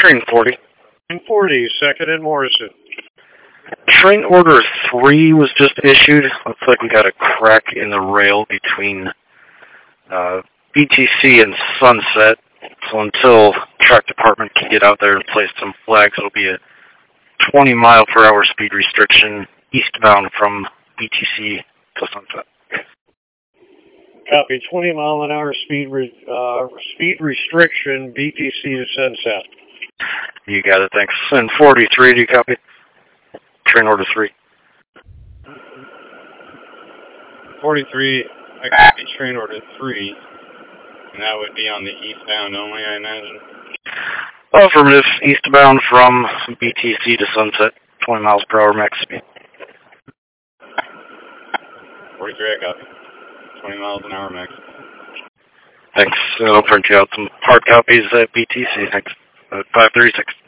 Train 40. Train 40, second in Morrison. Train order 3 was just issued. Looks like we got a crack in the rail between BTC and Sunset. So until track department can get out there and place some flags, it'll be a 20-mile-per-hour speed restriction eastbound from BTC to Sunset. Copy. 20-mile-an-hour speed restriction, BTC to Sunset. You got it, thanks. And 43, do you copy? Train order 3. 43, I copy train order 3. And that would be on the eastbound only, I imagine. Affirmative. Eastbound from BTC to Sunset. 20 miles per hour max speed. 43, I copy. 20 miles an hour max. Thanks. I'll print you out some hard copies at BTC. Thanks. 536.